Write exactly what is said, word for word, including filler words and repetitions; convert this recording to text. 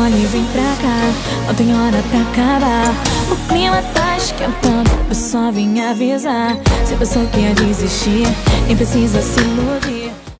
escolhe, vem pra cá, não tem hora pra acabar. O clima tá esquentando, eu só vim avisar. Se pensou que ia desistir, nem precisa se iludir.